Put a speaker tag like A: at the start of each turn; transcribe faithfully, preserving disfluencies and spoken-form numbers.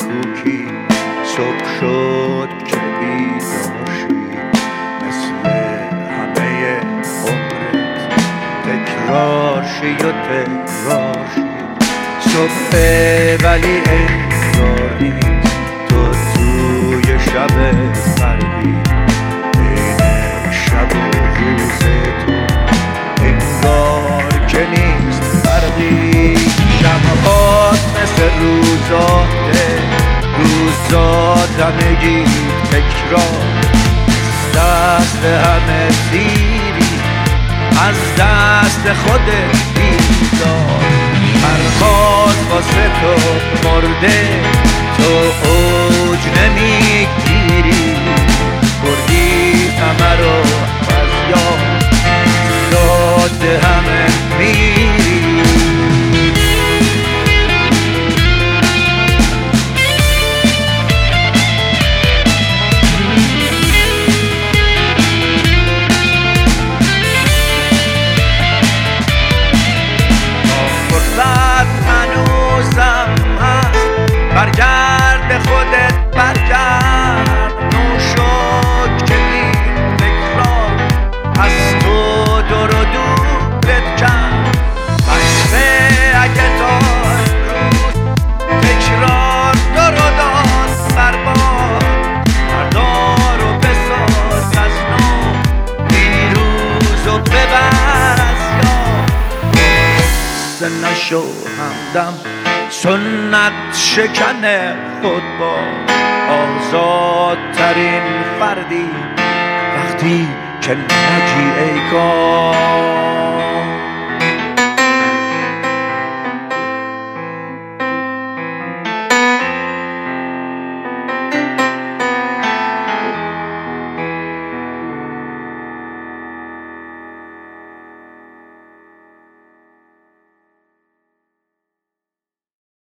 A: مشکوکی صبح شد که بیداشی مثل همه عمرت تکرارشی و تکرارشی صبح ولی انگار نیست تو توی شب فردی بین شب و روز تو انگار که نیست فرقی شبهات مثل روزاته روزات همگی تکرار دست همه سیری از دست خودت بیزار پرواز واسه تو مرده تو اوج نمیگیری بردی همه رو از یاد یاد همه میری برگرد خودت برگرد نوشد که این تکرار از تو دور و دورت کرد بسته اگه تا روز تکرار دور و داد برباد فردا رو بساز از نو دیروز رو ببر از یاد سه نشو همدم سنت شکن خود با آزادترین فردی وقتی که نجی ای کار